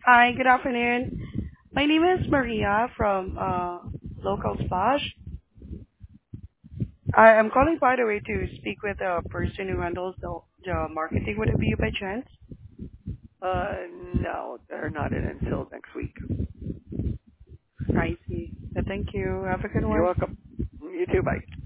Hi, good afternoon. My name is Maria from Local Splash. I am calling, by the way, to speak with a person who handles the marketing. Would it be you by chance? Uh, no, they're not in until next week. I see. Thank you. Have a good You're one. welcome. You too. Bye.